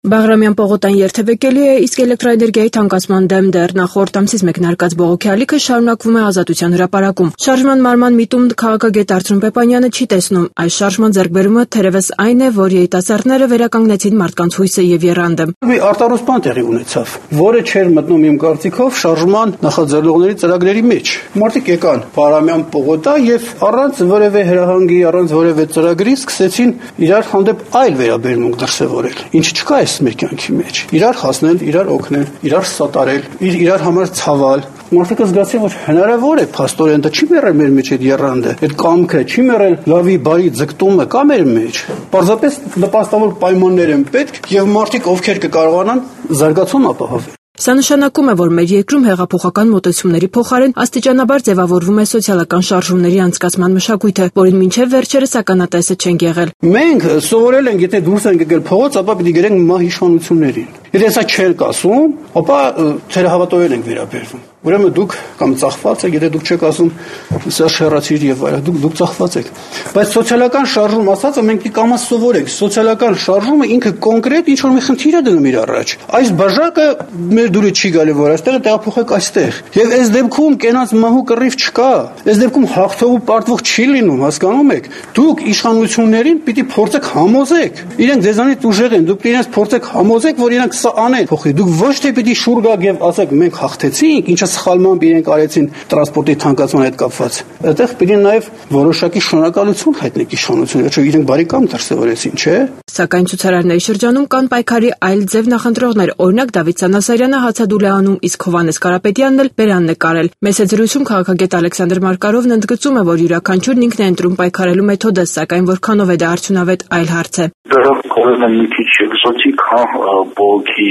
Բաղրամյան պողոտան երթևեկելի է, իսկ էլեկտրաէներգիայի թանկացման դեմ դեռ նախորդ ամսից մեկնարկած բողոքի ալիքը շարունակվում է Ազատության հրապարակում։ Շարժման մարման միտում քաղաքագետ Արծրուն Պեպանյանը չի տեսնում այս շարժման ձեռքբերումը թերևս այն է, որ երիտասարդները վերականգնեցին մարդկանց հույսը եւ եռանդը։ Մի արտարուսման տեղի ունեցավ, որը չէր մտնում իմ կարծիքով շարժման նախաձեռնողների ծրագրերի մեջ։ Մարդիկ եկան Բաղրամյան պողոտա եւ առանց որևէ հրահանգի, առանց որևէ ծրագրի սկսեցին իրար հանդեպ այլ վերաբերմունք դրսևորել։ Ինչ չկա մեր կյանքի մեջ իրար հասնել, իրար օգնել, իրար սատարել, իրար համար ցավալ։ Մարդիկը զգացին, որ հնարավոր է փաստորեն դա չի մեռել մեր մեջ այդ եռանդը, այդ կամքը չի մեռել լավի բարի ձգտումը կա մեր մեջ։ Պարզապես նպաստավոր պայմաններ են պետք եւ մարդիկ ովքեր կկարողանան զարգացում ապահովել։ Սա նշանակում է, որ մեր երկրում հեղափոխական մոտեցումների փոխարեն աստիճանաբար ձևավորվում է սոցիալական շարժումների անցկացման մշակույթը, որին մինչև վերջերս ականատեսը չենք եղել։ Մենք սովորել ենք, եթե դուրս ենք եկել փողոց, ապա պիտի գրենք մահ իշխանություններին։ Եթե սա չենք ասում, ապա թերահավատորեն ենք վերաբերվում։ Ուրեմն դուք կամ ծախված եք, եթե դուք չեք ասում, սա շեռացիր եւ այլն, դուք ծախված եք։ Բայց սոցիալական շարժում ասածը մենք կամա սովորենք։ Սոցիալական շարժումը ինքը կոնկրետ ինչ որ մի խնդիր է դնում իր առաջ։ Այս բաժակը մեր դուրը չի գալի, որ այստեղ տեղափոխեք այստեղ։ Եվ այս դեպքում կենաց մահու կռիվ չկա։ Այս դեպքում հաղթող ու պարտվող չի լինում, հասկանում եք։ Դուք իշխանություններին պիտի փորձեք համոզեք։ Իրենք ձեզանից ուժեղ են, դուք իրենց փորձեք համոզեք, որ իրենք սա անեն։ Փոխի դուք ոչ թե պիտի շուռ գաք եւ ասեք մենք հաղթեցինք, ինչը սխալմամբ իրենք արեցին տրանսպորտի թանկացման հետ կապված։ Այդտեղ պիտի նաև որոշակի շնորհակալություն հայտնեք իշխանություններին, չէ՞ իրենք բարի կամ դրսևորեցին, չէ՞։ Սակայն ցուցարարների շրջանում կան պայքարի այլ ձև նախընտրողներ, օրինակ Դավիթ Սանասարյանը հացադուլ է անում, իսկ Հովհաննես Կարապետյանն էլ բերանն է կարել։ Մեծ զրույցում քաղաքագետ Ալեքսանդր Մարկարովն ընդգծում է, որ յուրաքանչյուրն ինքն է ընտրում պայքարելու մեթոդը, սակայն որքանով է դա արդյունավետ այլ հարց է։ Դա կողմը մի քիչ էկզոտիկ, բողոքի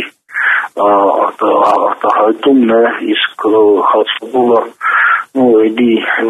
արտահայտումն է, իսկ հացադուլը էլի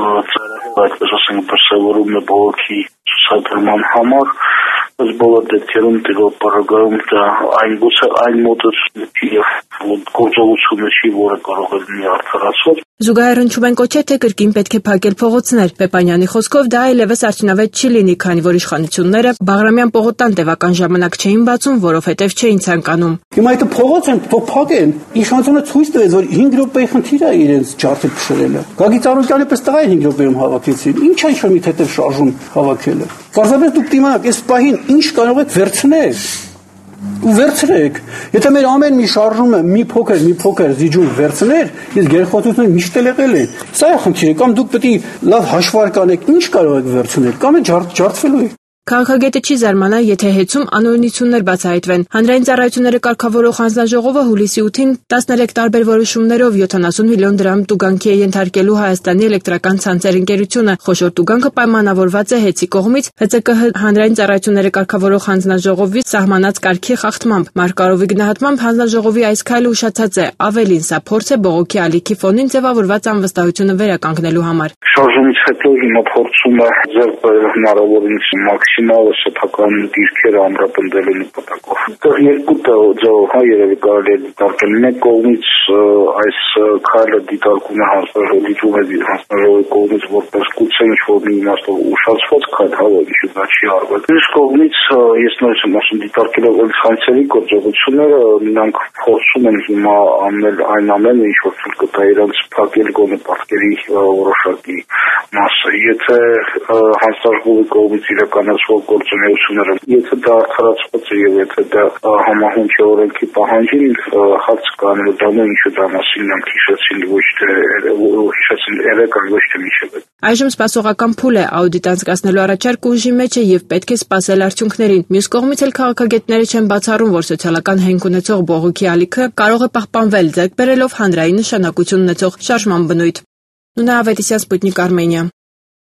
այդպես ասենք դրսևորում է բողոքի ցուցադրման համար, բայց բոլոր դեպքերում տիրապարագայում դա այն մոտեցումը եւ գործողությունը չի, որը կարող է լինի արդարացված։ Զուգահեռ հնչում են կոչեր, թե կրկին պետք է փակել փողոցներ։ Պեպանյանի խոսքով դա այլևս արդյունավետ չի լինի, քանի որ իշխանությունները Բաղրամյան պողոտան տևական ժամանակ չէին բացում, որովհետև չէին ցանկանում։ Հիմա այդ փողոց են, թող փակեն։ Իշխանությունը ցույց տվեց, որ 5 րոպեի խնդիր է իրենց ջարդել փշրելը։ Գագիկ Ծառուկյանի պես տղա 5 րոպեում հավաքեցին։ Ինչ է ինչ-որ մի թեթև շարժում հավաքելը։ Պարզապես դուք դիմանաք, այս պահին ինչ կարող եք վերցնել։ Ու վերցրեք։ Եթե մեր ամեն մի շարժումը մի փոքր զիջում վերցներ, իսկ գերխոսությունը միշտ եղել է։ Սա է խնդիրը, կամ դուք պետք է լավ հաշվարկ անեք, ինչ կարող եք վերցնել, կամ ջարդվելու եք։ Քաղաքագետը չի զարմանա, եթե հեծում անօրինություններ բացահայտվեն։ Հանրային ծառայությունները կարգավորող հանձնաժողովը հուլիսի 8-ին 13 տարբեր որոշումներով 70 միլիոն դրամ տուգանքի է ենթարկելու Հայաստանի էլեկտրական ցանցեր ընկերությունը։ Խոշոր տուգանքը պայմանավորված է ՀԵՑ-ի կողմից ՀԾԿՀ հանրային ծառայությունները կարգավորող հանձնաժողովի սահմանած կարգի խախտմամբ։ Մարկարովի գնահատմամբ հանձնաժողովի այս քայլը ուշացած է, ավելին սա փորձ է բողոքի ալիքի ֆոնին ձևավորված անվստահությունը վերականգնելու համար։ Շարժումից հետո հիմա փորձում է ձեռք բերել հնարավորինս մաքսիմալ սեփական դիրքերը ամրապնդելու նպատակով։ Այդտեղ երկու ձևով երևի կարելի է դիտարկել։ Մեկ կողմից այս քայլը դիտարկում է հանձնաժողովի կողմից որպես գուցե ինչ-որ մի իմաստով ուշացված քայլ, ինչու դա չի արվել։ Մյուս կողմից ես նույնիսկ եմ ասում դիտարկելով այլ ցանցերի գործողությունները, նրանք փորձում են հիմա անել այն ամենը, ինչ որ ցույց կտա իրենց փակել գոնե պատկերի որոշակի մասը։ Եթե հանձնաժողովի կողմից իրականացվող գործունեությունները, եթե դա արդարացված է եւ եթե դա համահունչ է օրենքի պահանջին, հարց կա դառնում ինչու դա մասին նրանք հիշեցին ոչ թե երեկան ոչ թե միշտ։ Այժմ սպասողական փուլ է, աուդիտ անցկացնելու առաջարկը ուժի մեջ է եւ պետք է սպասել արդյունքներին։ Մյուս կողմից էլ քաղաքագետները չեն բացառում, որ սոցիալական հենք ունեցող բողոքի ալիքը կարող է պահպանվել, ձեռք բերելով հանրային նշանակություն ունեցող շարժման բնույթ։ Նունե Ավետիսյան, Սպուտնիկ Արմենիա։